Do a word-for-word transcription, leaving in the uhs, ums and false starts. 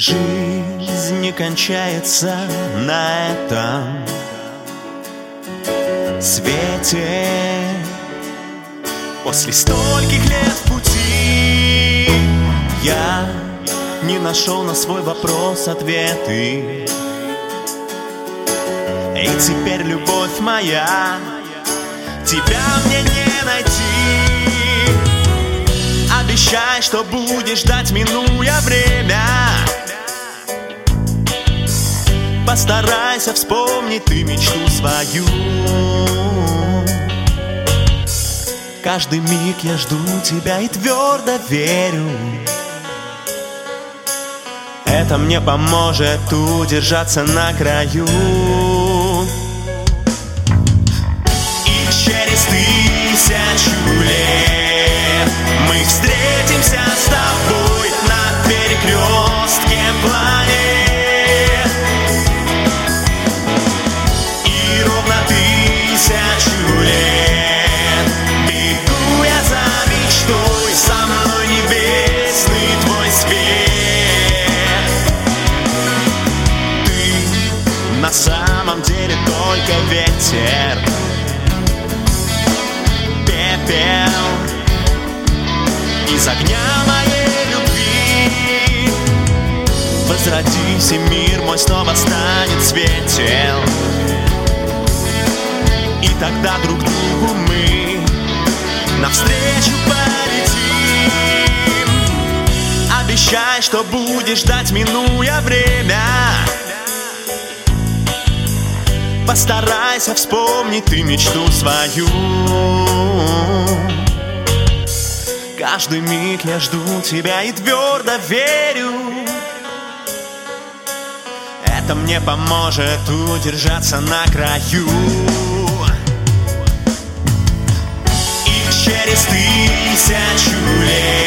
Жизнь не кончается на этом свете. После стольких лет в пути я не нашел на свой вопрос ответы. И теперь, любовь моя, тебя мне не найти. Обещай, что будешь ждать, минуя время. Постарайся вспомнить ты мечту свою. Каждый миг я жду тебя и твердо верю. Это мне поможет удержаться на краю. И через тысячу лет мы встретимся с тобой на перекрестке планет. И ровно тысячу лет бегу я за мечтой, со мной небесный твой свет. Ты на самом деле только ветер, пепел из огня моей любви. Возродись, и мир мой снова станет светел. И тогда друг другу мы навстречу полетим. Обещай, что будешь ждать, минуя время. Постарайся вспомнить ты мечту свою. Каждый миг я жду тебя и твердо верю. Это мне поможет удержаться на краю. И через тысячу лет